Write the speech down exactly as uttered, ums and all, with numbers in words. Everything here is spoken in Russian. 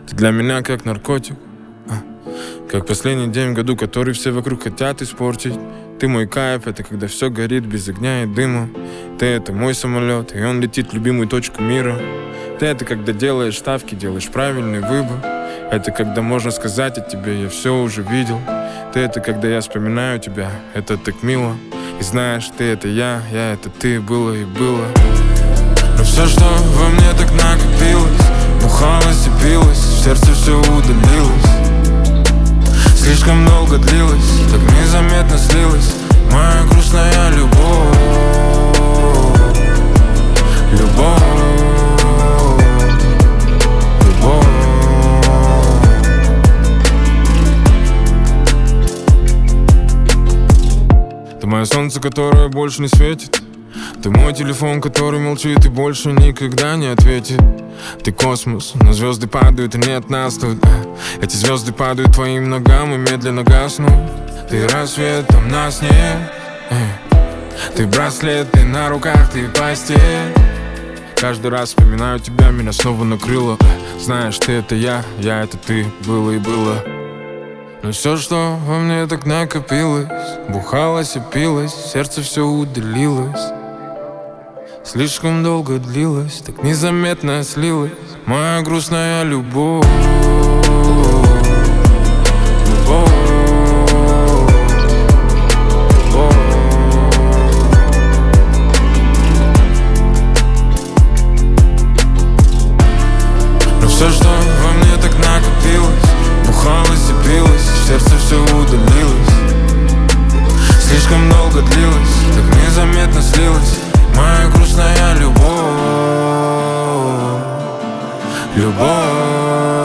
Ты для меня как наркотик, а, как последний день в году, который все вокруг хотят испортить. Ты мой кайф, это когда все горит без огня и дыма. Ты — это мой самолет, и он летит в любимую точку мира. Ты — это когда делаешь ставки, делаешь правильный выбор. Это когда можно сказать о тебе: я все уже видел. Ты — это когда я вспоминаю тебя, это так мило. И знаешь, ты — это я, я — это ты, было и было. Но все, что во мне так накопилось, бухалось и пилось, в сердце все удалилось. Слишком долго длилось, так незаметно слилась моя грустная любовь. Любовь, любовь. Ты мое солнце, которое больше не светит. Ты мой телефон, который молчит и больше никогда не ответит. Ты космос, но звезды падают и нет нас тут. Эти звезды падают твоим ногам и медленно гаснут. Ты рассвет, там нас нет. Ты браслет, ты на руках, ты постель. Каждый раз вспоминаю тебя, меня снова накрыло. Знаешь, ты — это я, я — это ты, было и было. Но все, что во мне так накопилось, бухалось и пилось, сердце все удалилось. Слишком долго длилось, так незаметно слилась моя грустная любовь. Любовь, любовь. Но все, что во мне так накопилось, бухалось и пилось, сердце все удалилось. Слишком долго длилось, так незаметно слилась моя грустная любовь. Любовь.